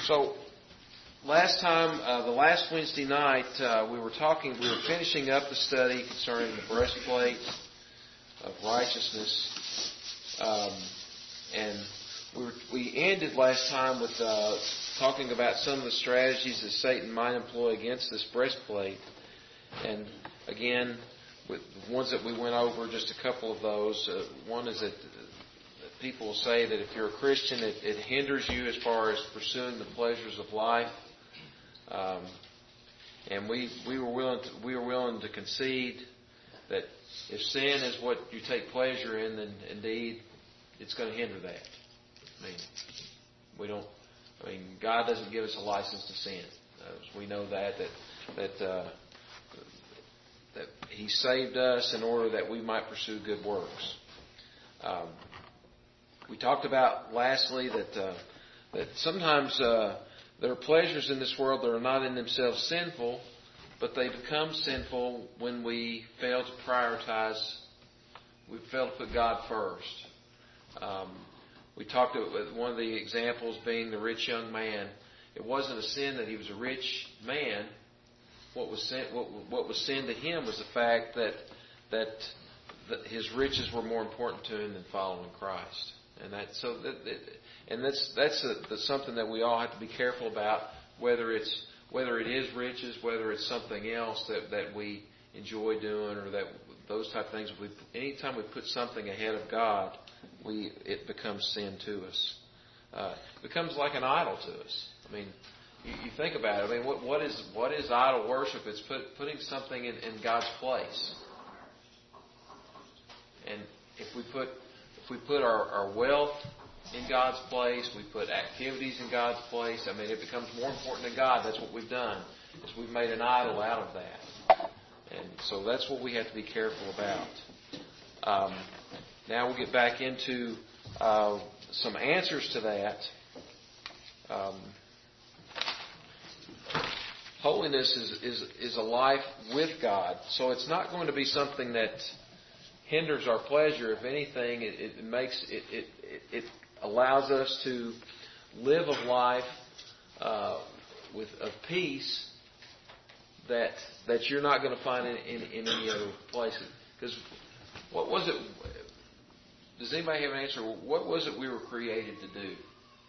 So, last time, the last Wednesday night, we were finishing up the study concerning the breastplate of righteousness, and we ended last time with talking about some of the strategies that Satan might employ against this breastplate, and again, with the ones that we went over, just a couple of those. One is that people say that if you're a Christian, it hinders you as far as pursuing the pleasures of life. And we were willing to concede that if sin is what you take pleasure in, then indeed it's going to hinder that. God doesn't give us a license to sin. We know that He saved us in order that we might pursue good works. We talked about, lastly, that sometimes there are pleasures in this world that are not in themselves sinful, but they become sinful when we fail to prioritize, we fail to put God first. We talked about one of the examples being the rich young man. It wasn't a sin that he was a rich man. What was sin to him was the fact that his riches were more important to him than following Christ. And that's something that we all have to be careful about, whether it is riches, whether it's something else that we enjoy doing, or that those type of things. Anytime we put something ahead of God, it becomes sin to us. It becomes like an idol to us. You think about it. What is idol worship? It's putting something in God's place. And if we put our wealth in God's place, we put activities in God's place, it becomes more important than God. That's what we've done, is we've made an idol out of that. And so that's what we have to be careful about. Now we'll get back into some answers to that. Holiness is a life with God. So it's not going to be something that hinders our pleasure. If anything, it allows us to live a life of peace that you're not going to find in any other places. Because what was it? Does anybody have an answer? What was it we were created to do?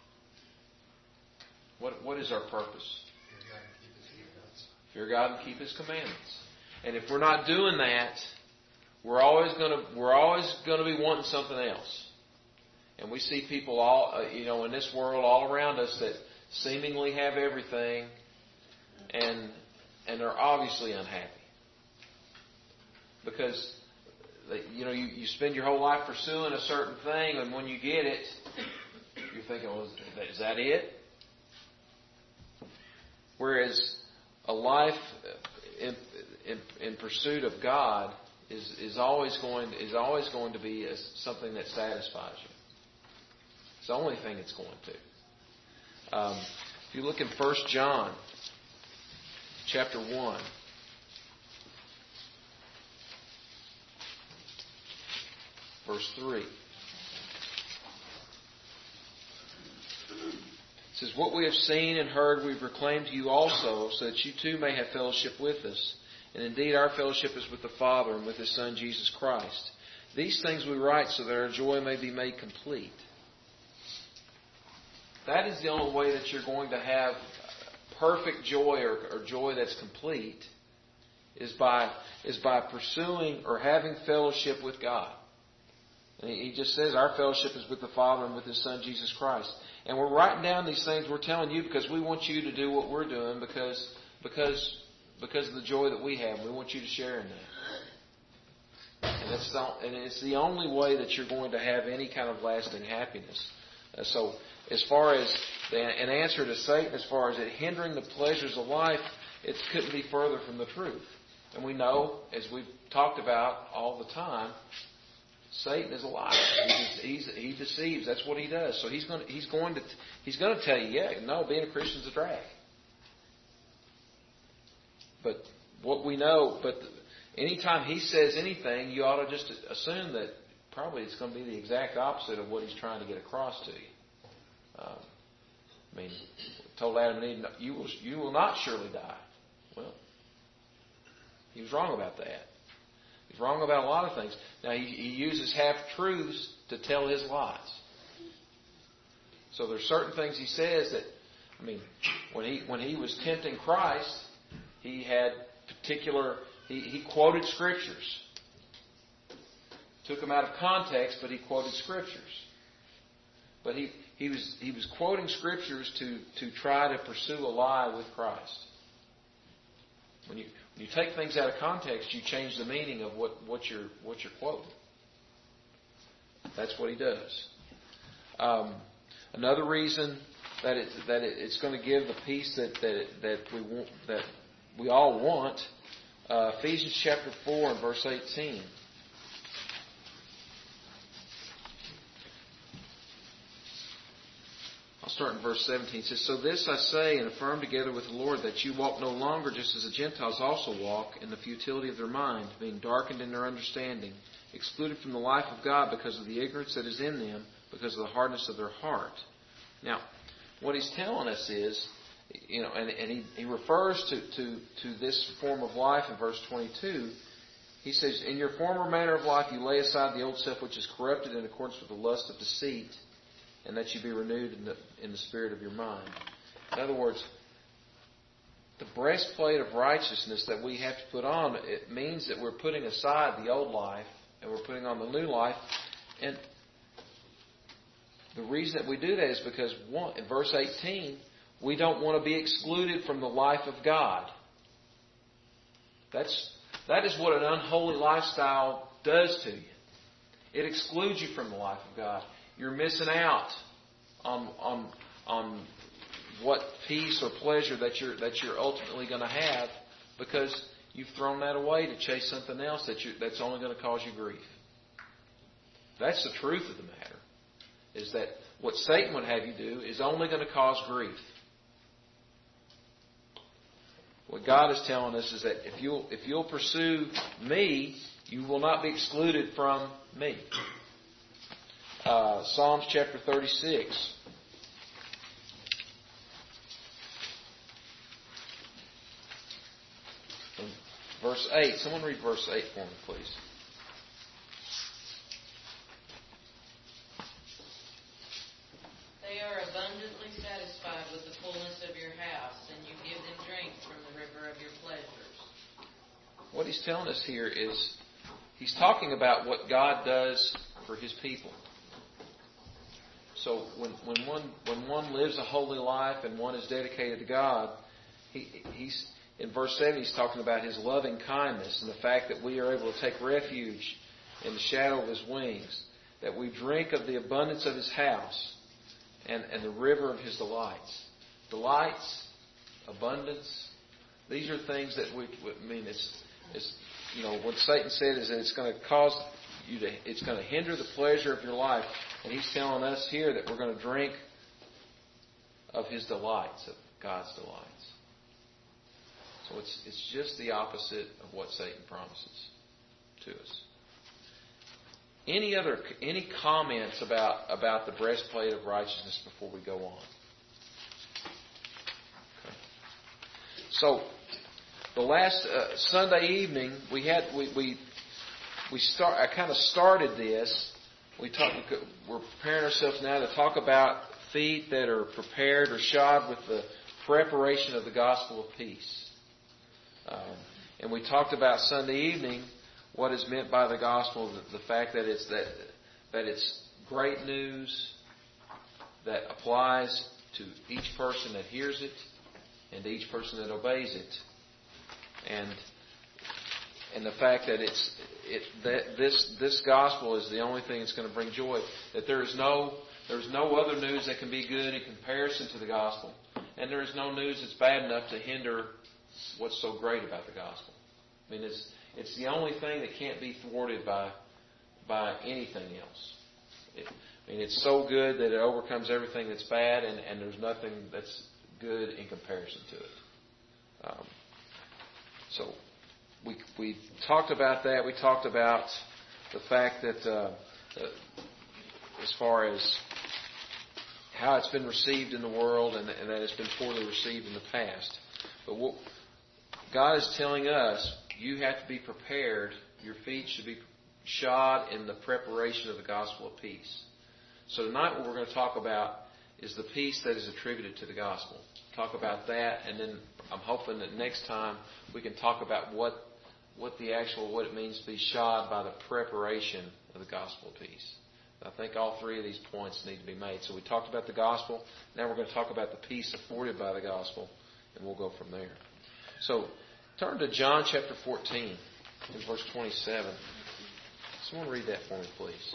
What is our purpose? Fear God and keep His commandments. And if we're not doing that, we're always going to be wanting something else. And we see people in this world all around us that seemingly have everything, and they're obviously unhappy because you spend your whole life pursuing a certain thing, and when you get it, you're thinking, well, is that it? Whereas a life in pursuit of God is always going to be something that satisfies you. It's the only thing it's going to. If you look in 1 John chapter 1, verse 3. It says, "What we have seen and heard we proclaim to you also, so that you too may have fellowship with us. And indeed our fellowship is with the Father and with His Son Jesus Christ. These things we write so that our joy may be made complete." That is the only way that you're going to have perfect joy or joy that's complete, is by pursuing or having fellowship with God. And He just says our fellowship is with the Father and with His Son Jesus Christ. And we're writing down these things we're telling you because we want you to do what we're doing because of the joy that we have. We want you to share in that. And it's the only way that you're going to have any kind of lasting happiness. So as far as an answer to Satan, as far as it hindering the pleasures of life, it couldn't be further from the truth. And we know, as we've talked about all the time, Satan is a liar. He deceives. That's what he does. So he's going to tell you, no, being a Christian is a drag. But what we know, anytime he says anything, you ought to just assume that probably it's going to be the exact opposite of what he's trying to get across to you. told Adam and Eve, you will not surely die. Well, he was wrong about that. He's wrong about a lot of things. Now, he uses half-truths to tell his lies. So there's certain things he says that, when he was tempting Christ, he had he quoted Scriptures. Took them out of context, but he quoted Scriptures. But he was quoting Scriptures to try to pursue a lie with Christ. When you take things out of context, you change the meaning of what you're quoting. That's what he does. Another reason that it's going to give the peace that we all want. Ephesians chapter 4 and verse 18. I'll start in verse 17. It says, "So this I say and affirm together with the Lord, that you walk no longer just as the Gentiles also walk, in the futility of their mind, being darkened in their understanding, excluded from the life of God because of the ignorance that is in them, because of the hardness of their heart." Now, what he's telling us is, and he refers to this form of life in verse 22. He says, "In your former manner of life you lay aside the old self which is corrupted in accordance with the lust of deceit, and that you be renewed in the spirit of your mind." In other words, the breastplate of righteousness that we have to put on, it means that we're putting aside the old life and we're putting on the new life. And the reason that we do that is because, in verse 18, we don't want to be excluded from the life of God. That is what an unholy lifestyle does to you. It excludes you from the life of God. You're missing out on what peace or pleasure that you're ultimately going to have, because you've thrown that away to chase something else that's only going to cause you grief. That's the truth of the matter. Is that what Satan would have you do is only going to cause grief. What God is telling us is that if you'll pursue me, you will not be excluded from me. Psalms chapter 36. Verse 8. Someone read verse 8 for me, please. They are abundantly satisfied with the fullness of your house, and you give them drink from the river of your pleasures. What he's telling us here is, he's talking about what God does for His people. So when one lives a holy life and one is dedicated to God, he's in verse 7 he's talking about His loving kindness and the fact that we are able to take refuge in the shadow of His wings, that we drink of the abundance of His house and the river of His delights. Delights, abundance, these are things that it's what Satan said is that it's going to cause it's going to hinder the pleasure of your life. And he's telling us here that we're going to drink of His delights, of God's delights. So it's just the opposite of what Satan promises to us. Any comments about the breastplate of righteousness before we go on? Okay. So the last Sunday evening I kind of started this. We're preparing ourselves now to talk about feet that are prepared or shod with the preparation of the gospel of peace. And we talked about Sunday evening what is meant by the gospel, the fact that it's great news that applies to each person that hears it and to each person that obeys it, and the fact that this gospel is the only thing that's going to bring joy. That there's no other news that can be good in comparison to the gospel, and there is no news that's bad enough to hinder what's so great about the gospel. It's the only thing that can't be thwarted by anything else. It's so good that it overcomes everything that's bad, and there's nothing that's good in comparison to it. So we talked about that. We talked about the fact that as far as how it's been received in the world and that it's been poorly received in the past. But what God is telling us, you have to be prepared. Your feet should be shod in the preparation of the gospel of peace. So tonight what we're going to talk about is the peace that is attributed to the gospel. Talk about that, and then I'm hoping that next time we can talk about what it means to be shod by the preparation of the gospel of peace. I think all three of these points need to be made. So we talked about the gospel. Now we're going to talk about the peace afforded by the gospel, and we'll go from there. So turn to John chapter 14 in verse 27. Someone read that for me, please.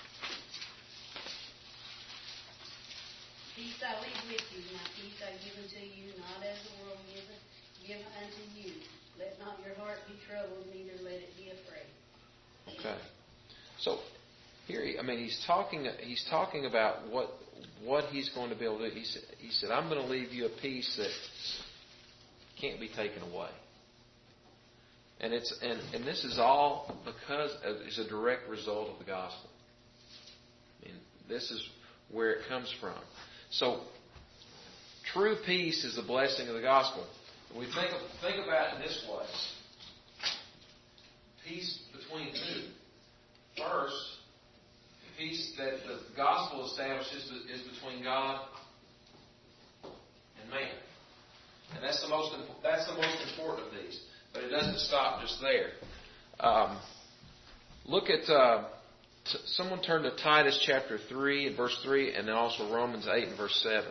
Peace I leave with you, my peace I give unto you, not as the world giveth, give unto you. Let not your heart be troubled, neither let it be afraid. Okay. So here, he's talking about what he's going to be able to do. He said, I'm going to leave you a peace that can't be taken away. And this is all because it's a direct result of the gospel. This is where it comes from. So, true peace is the blessing of the gospel. We think about it in this way. Peace between who? First, the peace that the gospel establishes is between God and man. And that's the most important of these. But it doesn't stop just there. Look at... someone turn to Titus chapter 3 and verse 3, and then also Romans 8 and verse 7.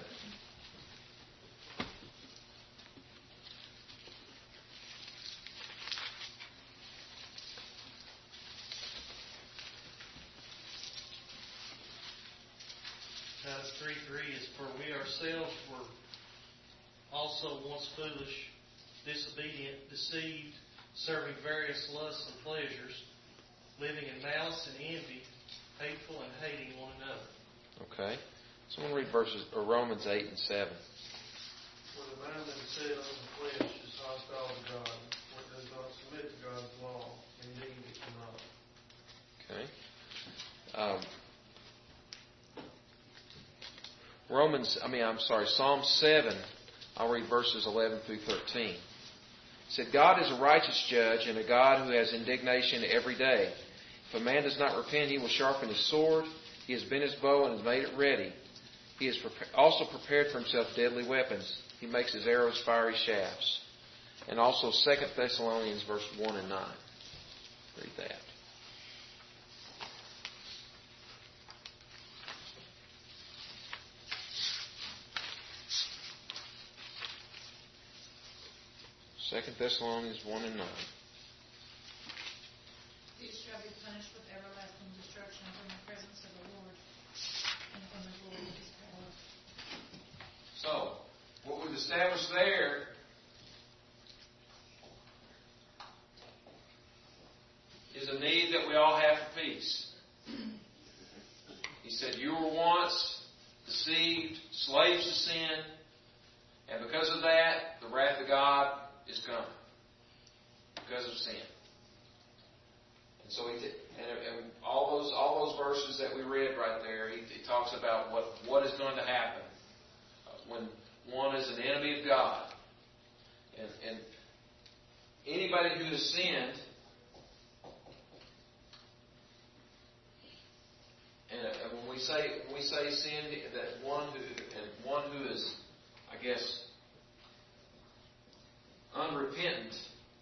Titus 3:3 is, for we ourselves were also once foolish, disobedient, deceived, serving various lusts and pleasures, living in malice and envy, hateful and hating one another. Okay. Someone read Romans 8 and 7. For the mind that is set on the flesh is hostile to God, for it does not submit to God's law. Indeed, it cannot. Okay. Psalm 7, I'll read verses 11 through 13. It said, God is a righteous judge and a God who has indignation every day. If a man does not repent, he will sharpen his sword. He has bent his bow and has made it ready. He has also prepared for himself deadly weapons. He makes his arrows fiery shafts. And also 2 Thessalonians verse 1 and 9. Read that. Second Thessalonians 1 and 9. These shall be punished with everlasting destruction from the presence of the Lord and from the glory of His power. So, what we've established there is a need that we all have for peace. He said, you were once deceived, slaves to sin, and because of that, the wrath of God is coming because of sin. And so and all those verses that we read right there, he talks about what is going to happen when one is an enemy of God. And anybody who has sinned, and when we say sin, that one who is, I guess, unrepentant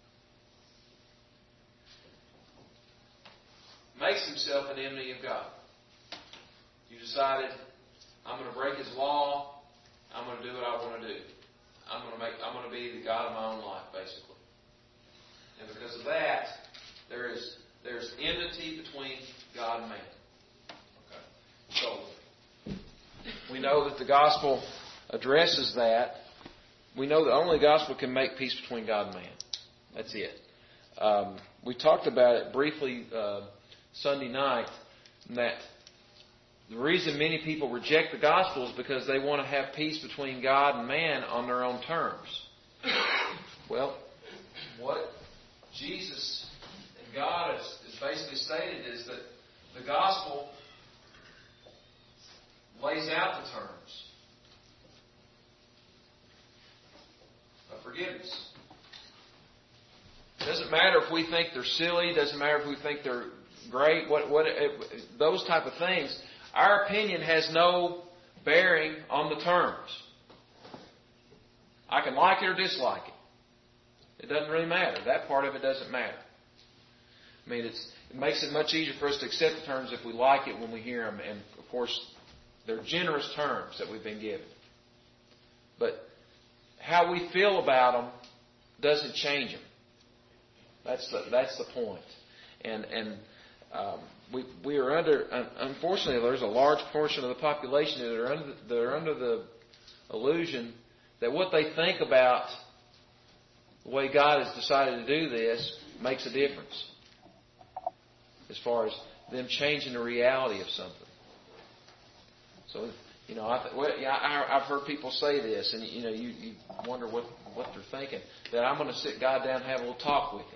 makes himself an enemy of God. You decided, I'm going to break His law. I'm going to do what I want to do. I'm going to be the God of my own life, basically. And because of that, there's enmity between God and man. Okay. So we know that the gospel addresses that. We know that only the gospel can make peace between God and man. That's it. We talked about it briefly Sunday night, that the reason many people reject the gospel is because they want to have peace between God and man on their own terms. Well, what Jesus and God has basically stated is that the gospel lays out the terms of forgiveness. It doesn't matter if we think they're silly. It doesn't matter if we think they're great. Those type of things. Our opinion has no bearing on the terms. I can like it or dislike it. It doesn't really matter. That part of it doesn't matter. I mean, it makes it much easier for us to accept the terms if we like it when we hear them. And, of course, they're generous terms that we've been given. But how we feel about them doesn't change them. That's the point. And we are under, unfortunately, there's a large portion of the population that are under the illusion that what they think about the way God has decided to do this makes a difference as far as them changing the reality of something. So, I've heard people say this, and you wonder what they're thinking. That I'm going to sit God down and have a little talk with Him.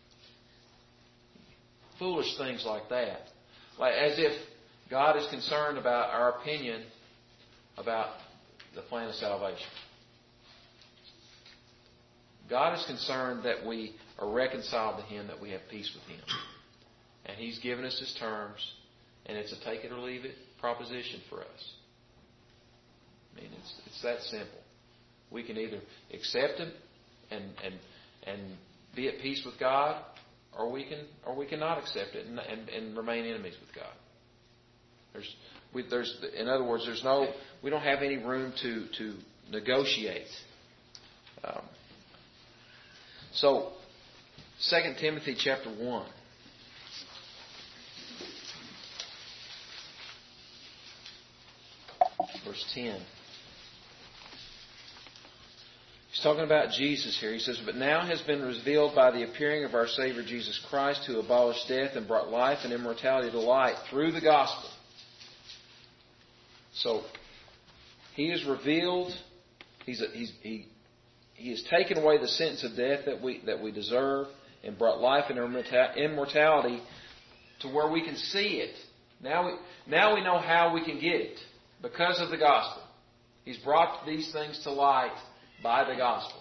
Foolish things like that. Like as if God is concerned about our opinion about the plan of salvation. God is concerned that we are reconciled to Him, that we have peace with Him. And He's given us His terms, and it's a take it or leave it proposition for us. I mean, it's that simple. We can either accept Him and be at peace with God, or we cannot accept it and remain enemies with God. In other words, we don't have any room to negotiate. So, 2 Timothy chapter 1. Verse 10. He's talking about Jesus here. He says, "But now has been revealed by the appearing of our Savior Jesus Christ, who abolished death and brought life and immortality to light through the gospel." So, He is revealed. He has taken away the sentence of death that we deserve and brought life and immortality to where we can see it. Now we know how we can get it because of the gospel. He's brought these things to light by the gospel.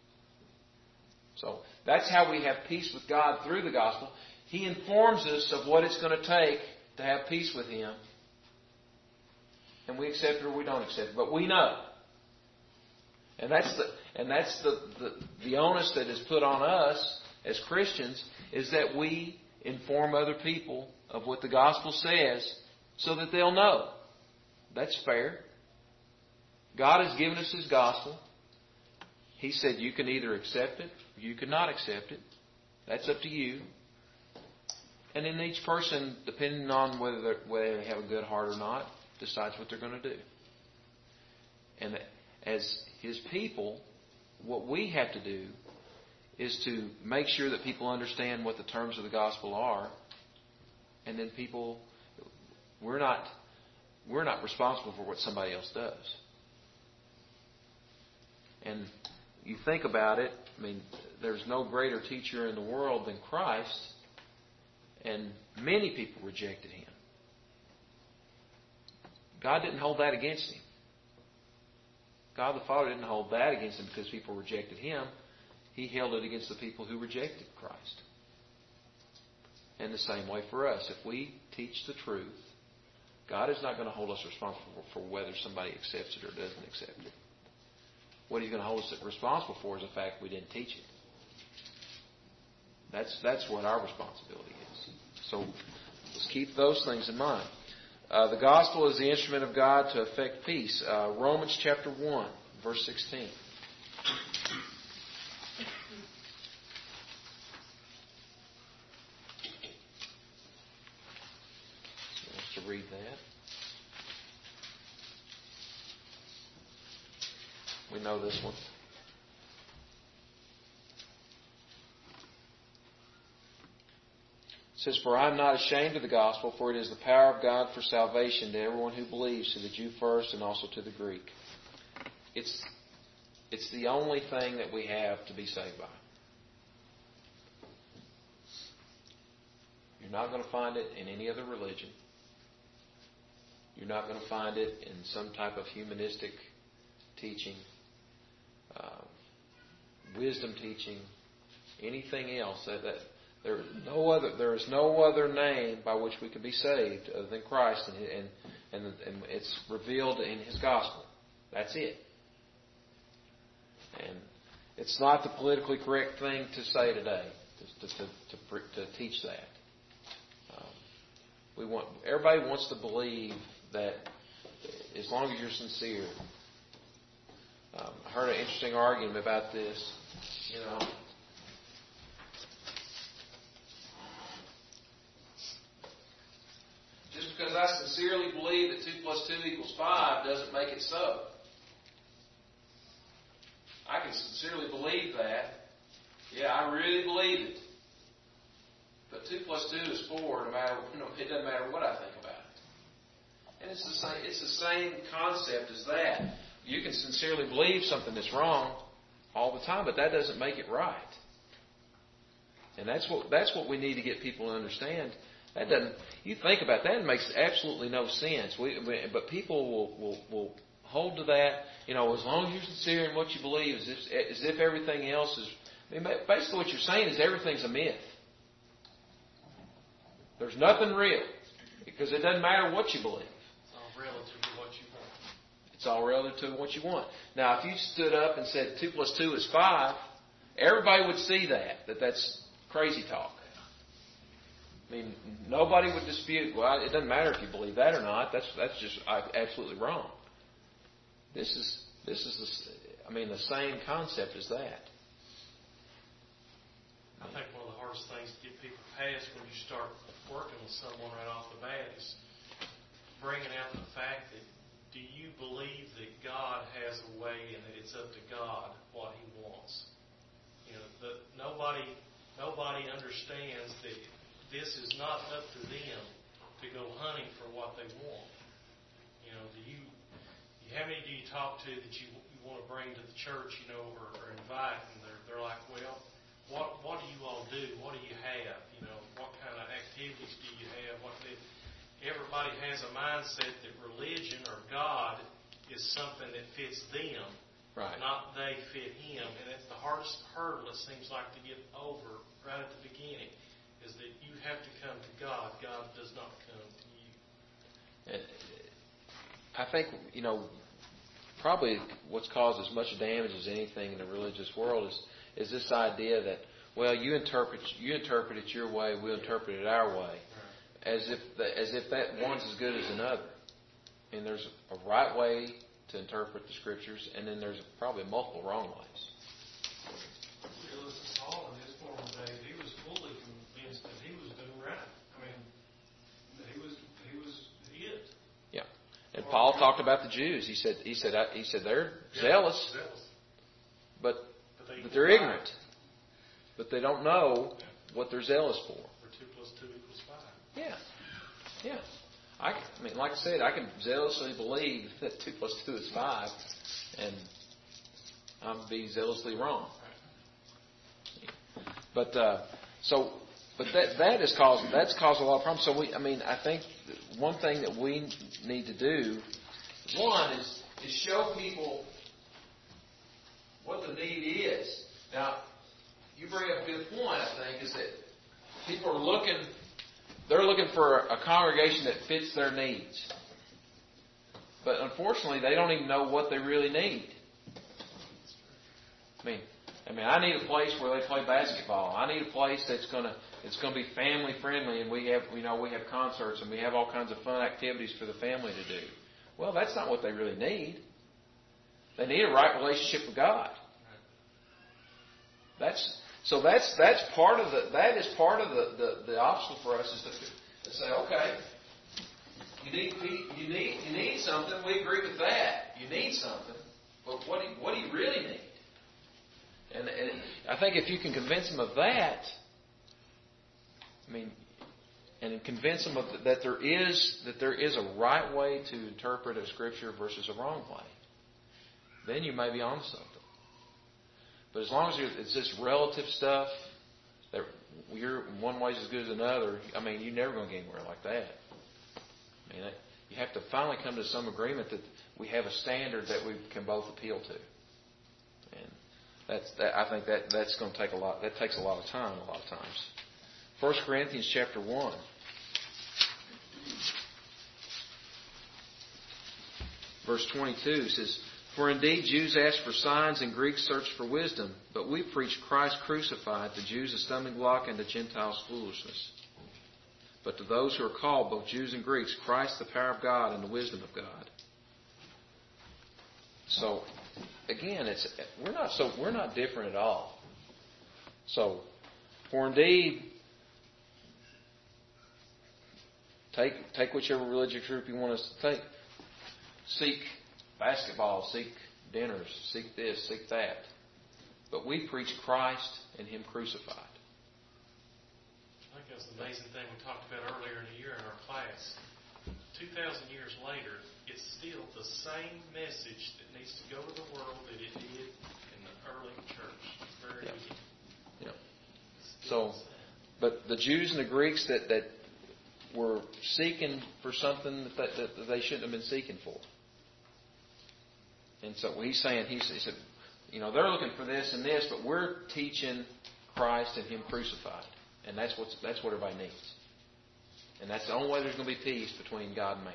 So that's how we have peace with God through the gospel. He informs us of what it's going to take to have peace with Him. And we accept it or we don't accept it. But we know. And that's the onus that is put on us as Christians, is that we inform other people of what the gospel says so that they'll know. That's fair. God has given us His gospel. He said you can either accept it or you cannot accept it. That's up to you. And then each person, depending on whether they have a good heart or not, decides what they're going to do. And as His people, what we have to do is to make sure that people understand what the terms of the gospel are. And then we're not responsible for what somebody else does. And you think about it, I mean, there's no greater teacher in the world than Christ, and many people rejected Him. God didn't hold that against Him. God the Father didn't hold that against Him because people rejected Him. He held it against the people who rejected Christ. And the same way for us. If we teach the truth, God is not going to hold us responsible for whether somebody accepts it or doesn't accept it. What He's going to hold us responsible for is the fact we didn't teach it. That's what our responsibility is. So let's keep those things in mind. The gospel is the instrument of God to effect peace. Romans chapter 1, verse 16. So let's to read that. We know this one. It says, "For I am not ashamed of the gospel, for it is the power of God for salvation to everyone who believes, to the Jew first and also to the Greek." It's the only thing that we have to be saved by. You're not going to find it in any other religion. You're not going to find it in some type of humanistic teaching, wisdom teaching, anything else. That there is no other name by which we can be saved other than Christ, and it's revealed in His gospel. That's it. And it's not the politically correct thing to say today to teach that. Everybody wants to believe that as long as you're sincere. I heard an interesting argument about this. Just because I sincerely believe that 2 plus 2 equals 5 doesn't make it so. I can sincerely believe that. Yeah, I really believe it. But 2 plus 2 is 4. It doesn't matter what I think about it. And it's the same concept as that. You can sincerely believe something that's wrong all the time, but that doesn't make it right. And that's what we need to get people to understand. You think about that, it makes absolutely no sense. But people will hold to that. As long as you're sincere in what you believe, as if everything else is. Basically, what you're saying is everything's a myth. There's nothing real because it doesn't matter what you believe. It's all relative to what you want. It's all relative to what you want. Now, if you stood up and said 2 plus 2 is 5, everybody would see that's crazy talk. Nobody would dispute. Well, it doesn't matter if you believe that or not. That's just absolutely wrong. This is the same concept as that. I think one of the hardest things to get people past when you start working with someone right off the bat is bringing out the fact that do you believe that God has a way and that it's up to God what He wants? Nobody understands that this is not up to them to go hunting for what they want. How many do you talk to that you want to bring to the church, or invite, and they're like, well, what do you all do? What do you have? What kind of activities do you have? Everybody has a mindset that religion or God is something that fits them, right? Not they fit Him. And that's the hardest hurdle, it seems like, to get over right at the beginning, is that you have to come to God. God does not come to you. I think, probably what's caused as much damage as anything in the religious world is this idea that, well, you interpret it your way, we'll interpret it our way, as if that one's as good as another. And there's a right way to interpret the Scriptures, and then there's probably multiple wrong ways. Paul, in his former days, he was fully convinced that he was doing right. That he was it. Yeah, and Paul talked about the Jews. He said they're zealous, but they're ignorant. But they don't know what they're zealous for. 2 plus 2 equals 5. Yeah. Like I said, I can zealously believe that 2 plus 2 is 5, and I'm be zealously wrong. But that's caused a lot of problems. So I think one thing that we need to do, one is show people what the need is. Now, you bring up a good point, I think, is that people are they're looking for a congregation that fits their needs. But unfortunately, they don't even know what they really need. I need a place where they play basketball. I need a place that's going to be family friendly, and we have concerts and we have all kinds of fun activities for the family to do. Well, that's not what they really need. They need a right relationship with God. That's part of the obstacle for us is to say, okay, you need something. We agree with that. You need something, but what do you really need? And I think if you can convince them of that, and convince them that there is a right way to interpret a Scripture versus a wrong way, then you may be onto something. But as long as it's this relative stuff, that you're one way's as good as another, you're never going to get anywhere like that. you have to finally come to some agreement that we have a standard that we can both appeal to. And I think that's going to take a lot. That takes a lot of time a lot of times. 1 Corinthians chapter 1. Verse 22 says, "For indeed Jews ask for signs and Greeks search for wisdom, but we preach Christ crucified, to Jews a stumbling block and to Gentiles foolishness. But to those who are called, both Jews and Greeks, Christ the power of God and the wisdom of God." So, again, we're not different at all. So, for indeed, take whichever religious group you want us to take. Seek basketball, seek dinners, seek this, seek that. But we preach Christ and Him crucified. I think that's the amazing thing we talked about earlier in the year in our class. 2,000 years later, it's still the same message that needs to go to the world that it did in the early church. Very easy. Yeah. So, but the Jews and the Greeks that were seeking for something that they shouldn't have been seeking for. And so he's saying, he said, they're looking for this and this, but we're teaching Christ and Him crucified. And that's what everybody needs. And that's the only way there's going to be peace between God and man.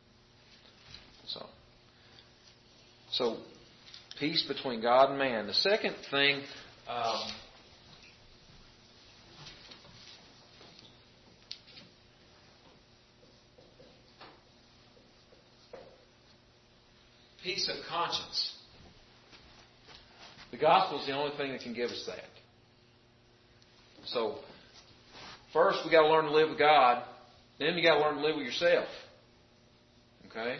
So peace between God and man. The second thing, peace of conscience. The gospel is the only thing that can give us that. So, first we got to learn to live with God. Then you got to learn to live with yourself. Okay?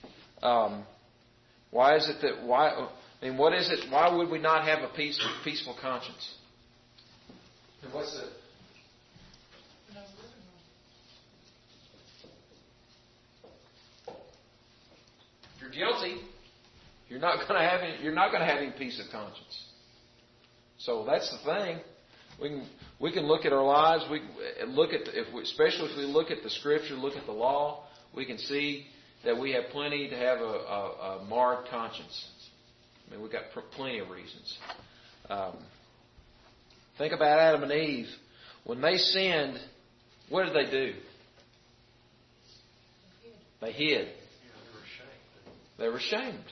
Why is it that? What is it? Why would we not have a peaceful conscience? And what's it? If you're guilty, you're not going to have any peace of conscience. So that's the thing. We can look at our lives. We look at especially if we look at the Scripture, look at the law, we can see that we have plenty to have a marred conscience. We've got plenty of reasons. Think about Adam and Eve. When they sinned, what did they do? They hid. They were ashamed.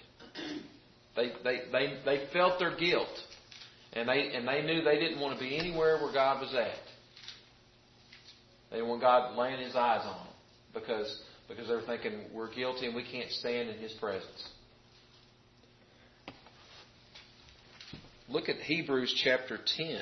They felt their guilt. And they knew they didn't want to be anywhere where God was at. They didn't want God laying His eyes on them because they were thinking we're guilty and we can't stand in His presence. Look at Hebrews chapter 10.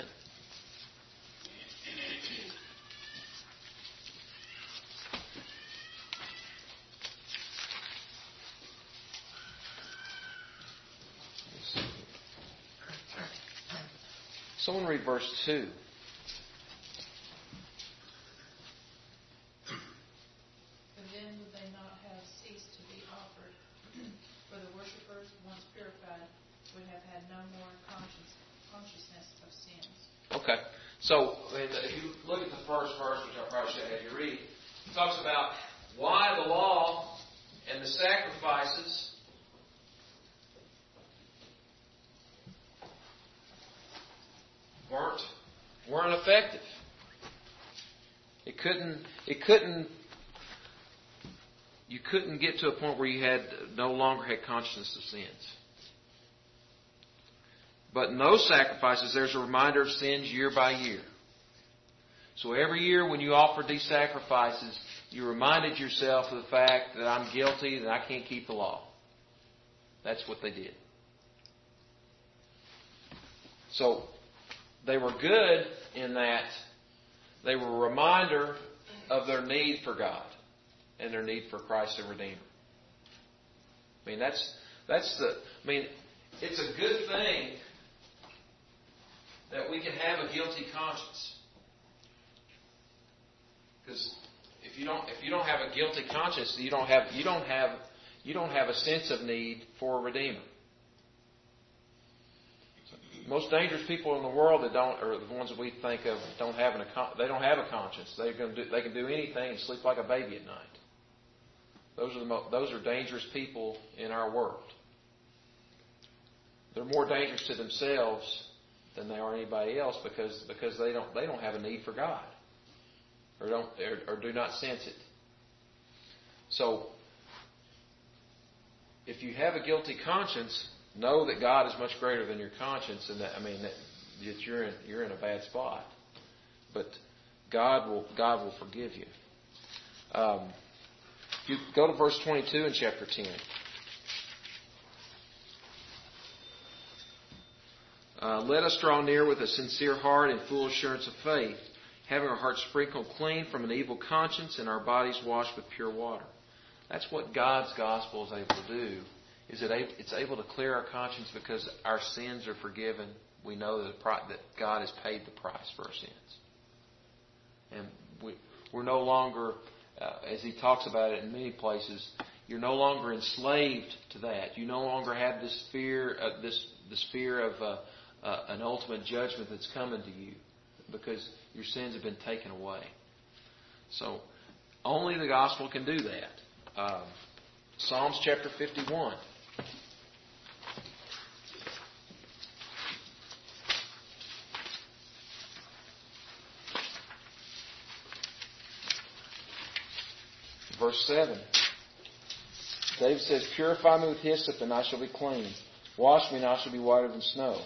Someone read verse 2. But then would they not have ceased to be offered? For the worshippers, once purified, would have had no more consciousness of sins. Okay. So, if you look at the first verse, which I probably should have you read, it talks about why the law and the sacrifices weren't effective. You couldn't get to a point where you no longer had consciousness of sins. But in those sacrifices, there's a reminder of sins year by year. So every year when you offered these sacrifices, you reminded yourself of the fact that I'm guilty, that I can't keep the law. That's what they did. So they were good in that they were a reminder of their need for God and their need for Christ the Redeemer. It's a good thing that we can have a guilty conscience. Because if you don't have a guilty conscience, you don't have a sense of need for a Redeemer. Most dangerous people in the world are the ones that we think of they don't have a conscience. They can do anything and sleep like a baby at night those are dangerous people in our world. They're more dangerous to themselves than they are anybody else because they don't have a need for God or do not sense it. So if you have a guilty conscience, know that God is much greater than your conscience, and that you're in a bad spot. But God will forgive you. You go to verse 22 in chapter 10. Let us draw near with a sincere heart and full assurance of faith, having our hearts sprinkled clean from an evil conscience and our bodies washed with pure water. That's what God's gospel is able to do. It's able to clear our conscience because our sins are forgiven. We know that God has paid the price for our sins. And we're no longer, as he talks about it in many places, you're no longer enslaved to that. You no longer have this fear of an ultimate judgment that's coming to you because your sins have been taken away. So only the gospel can do that. Psalms chapter 51. Verse 7. David says, "Purify me with hyssop, and I shall be clean. Wash me, and I shall be whiter than snow.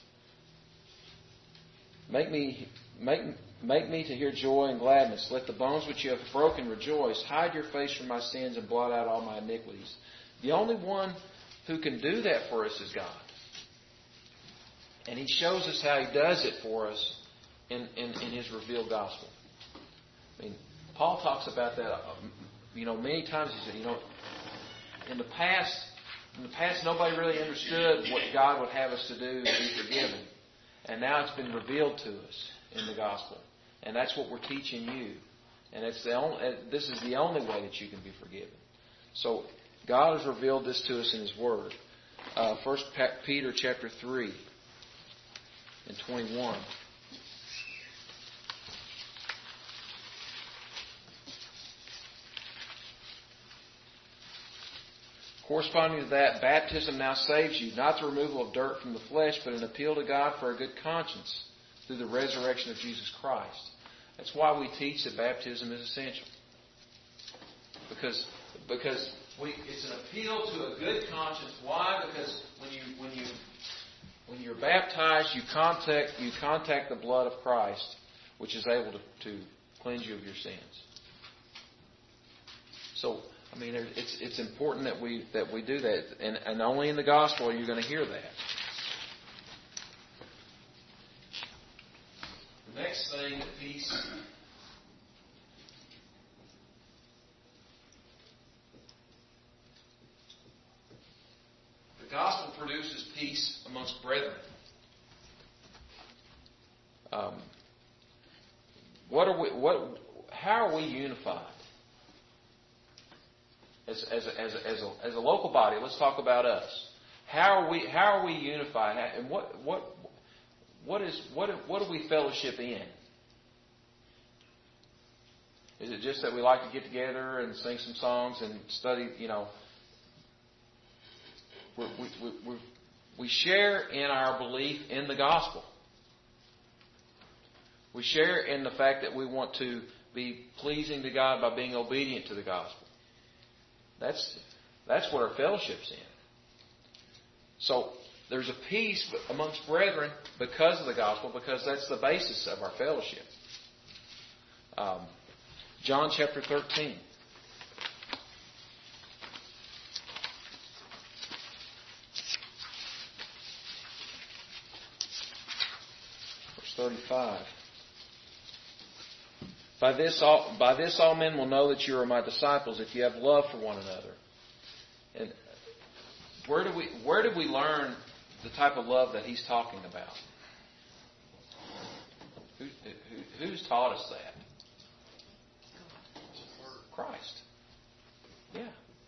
Make me to hear joy and gladness. Let the bones which you have broken rejoice. Hide your face from my sins and blot out all my iniquities." The only one who can do that for us is God. And He shows us how He does it for us in His revealed gospel. I mean, Paul talks about that, many times. He said, in the past, nobody really understood what God would have us to do to be forgiven. And now it's been revealed to us in the gospel. And that's what we're teaching you. And this is the only way that you can be forgiven. So God has revealed this to us in His Word. 1 Peter chapter 3 and 21. Corresponding to that, baptism now saves you, not the removal of dirt from the flesh, but an appeal to God for a good conscience through the resurrection of Jesus Christ. That's why we teach that baptism is essential. Because it's an appeal to a good conscience. Why? Because when you're baptized, you contact the blood of Christ, which is able to cleanse you of your sins. So, it's important that we do that, and only in the gospel are you going to hear that. The next thing that peace. The gospel produces peace amongst brethren. How are we unified? As a local body, let's talk about us. How are we unified? And what do we fellowship in? Is it just that we like to get together and sing some songs and study? We share in our belief in the gospel. We share in the fact that we want to be pleasing to God by being obedient to the gospel. That's what our fellowship's in. So there's a peace amongst brethren because of the gospel, because that's the basis of our fellowship. John chapter 13. Verse 35. By this all men will know that you are my disciples, if you have love for one another. And where do we learn the type of love that he's talking about? Who's taught us that? Christ. Yeah.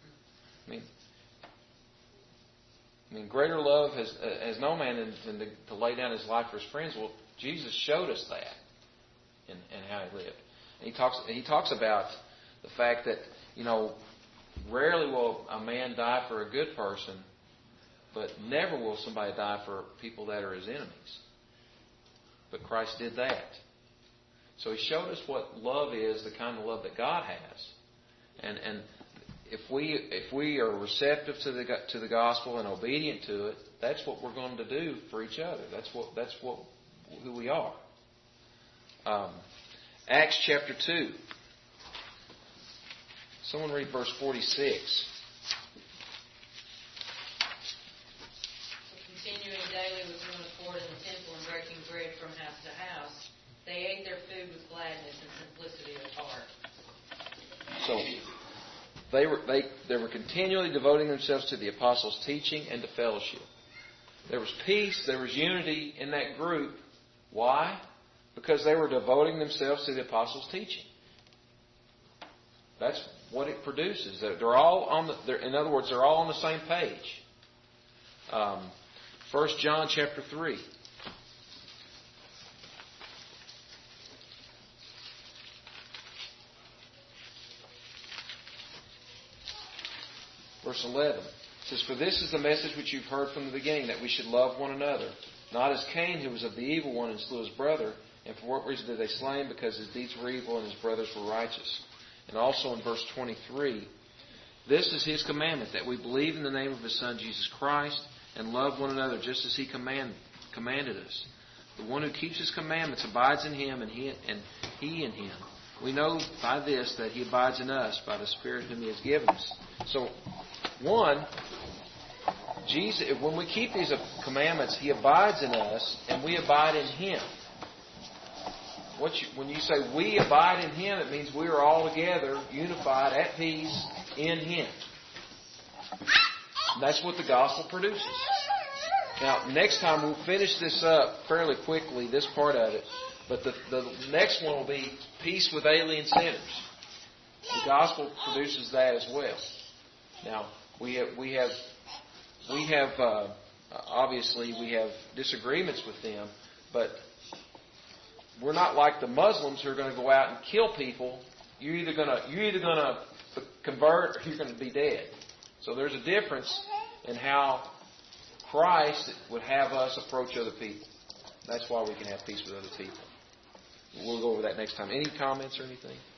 I mean, greater love has no man than to lay down his life for his friends. Well, Jesus showed us that in how he lived. And he talks about the fact that rarely will a man die for a good person, but never will somebody die for people that are his enemies. But Christ did that. So He showed us what love is, the kind of love that God has. And if we are receptive to the gospel and obedient to it, that's what we're going to do for each other. That's who we are. Acts chapter 2. Someone read verse 46. Continuing daily with one accord in the temple and breaking bread from house to house, they ate their food with gladness and simplicity of heart. So they were continually devoting themselves to the apostles' teaching and to fellowship. There was peace, there was unity in that group. Why? Because they were devoting themselves to the apostles' teaching. That's what it produces. They're all in other words, they're all on the same page. 1 John chapter 3. Verse 11. It says, "For this is the message which you've heard from the beginning, that we should love one another. Not as Cain, who was of the evil one and slew his brother. And for what reason did they slay him? Because his deeds were evil and his brothers were righteous." And also in verse 23, "This is His commandment, that we believe in the name of His Son Jesus Christ and love one another just as He commanded us. The one who keeps His commandments abides in Him and He in Him. We know by this that He abides in us by the Spirit whom He has given us." So, one, Jesus, when we keep these commandments, He abides in us and we abide in Him. When you say we abide in Him, it means we are all together, unified, at peace in Him. And that's what the gospel produces. Now, next time we'll finish this up fairly quickly, this part of it. But the next one will be peace with alien sinners. The gospel produces that as well. Now, we have obviously we have disagreements with them, but we're not like the Muslims who are going to go out and kill people. You're either going to convert or you're going to be dead. So there's a difference in how Christ would have us approach other people. That's why we can have peace with other people. We'll go over that next time. Any comments or anything?